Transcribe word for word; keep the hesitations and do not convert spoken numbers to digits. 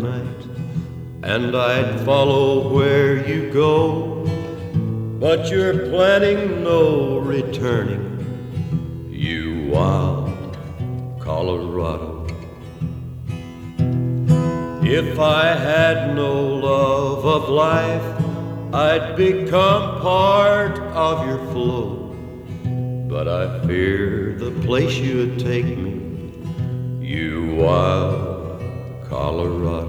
night, and I'd follow where you go. But you're planning no returning, you wild Colorado. If I had no love of life, I'd become part of your flow. But I fear the place you'd take me, you wild Colorado.